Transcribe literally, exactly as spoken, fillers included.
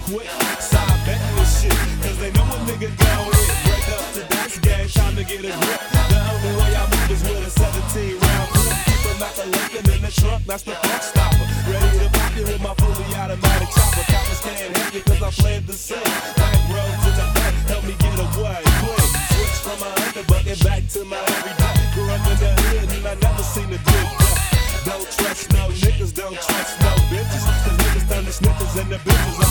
quick. Side betting this shit, cause they know a nigga gon' hit. Break up the dice game, time to get a grip. The only way I move is with a seventeen round clip. Keep a knock a Lincoln in the trunk, that's the fuck stopper. Ready to pop you with my fully automatic chopper. Coppers can't help you cause I fled the scene. Back roads in the back, help me get away. Quick, switch from my underbucket back to my everyday. Grew up in the hood and I never seen a good day. Don't trust no niggas, don't trust no bitches. Cause niggas turn to snitches and the bitches